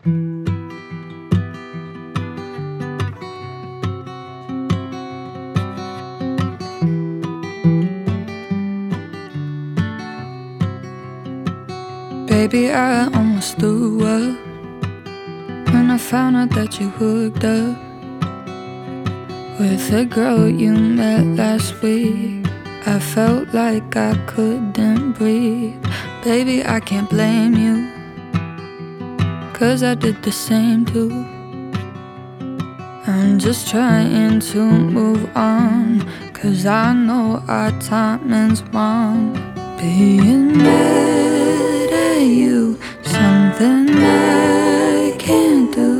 Baby, I almost threw up when I found out that you hooked up with a girl you met last week. I felt like I couldn't breathe. Baby, I can't blame you, 'cause I did the same too. I'm just trying to move on, 'cause I know our timing's wrong. Being mad at you, something I can't do.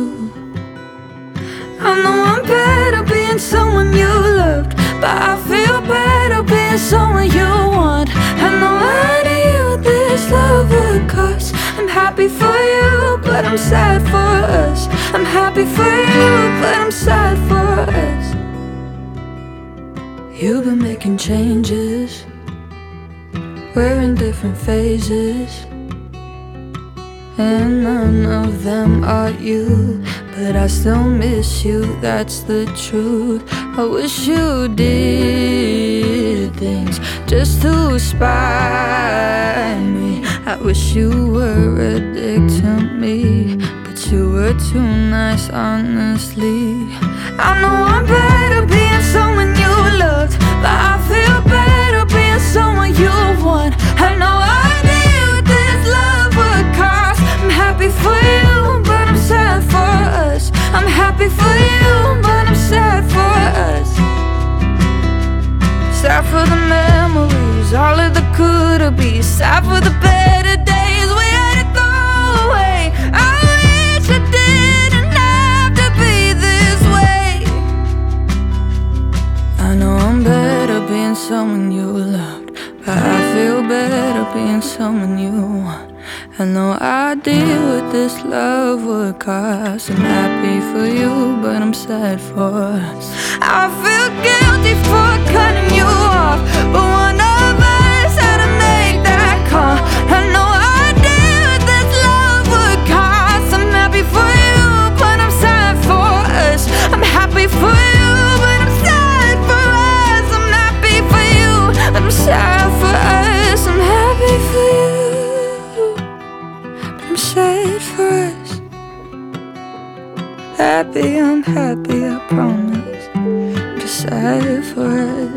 I know I'm better being someone you loved, but I feel better being someone you want. I know I knew this love would cost. I'm happy for you, but I'm sad for us. I'm happy for you, but I'm sad for us. You've been making changes, we're in different phases, and none of them are you. But I still miss you, that's the truth. I wish you did things just to spite me. I wish you were a dick to me, but you were too nice, honestly. I know I'm better being someone you loved, but I feel better being someone you want. I know I knew this love would cost. I'm happy for you, but I'm sad for us. I'm happy for you, but I'm sad for us. Sad for the memories, all of the could-have-be. Sad for the better days we had to throw away. I wish it didn't have to be this way. I know I'm better being someone you loved, but I feel better being someone you want. I know I deal with this love would cost. I'm happy for you, but I'm sad for us. I feel guilty for cutting you off, but one of us had to make that call. I know I deal with this love would cost. I'm happy for you, but I'm sad for us. I'm happy for you, but I'm sad for us. I'm happy for you, but I'm sad for us. I'm happy for you, I'm sad for us. Happy, I'm happy, I promise. Just sad for us.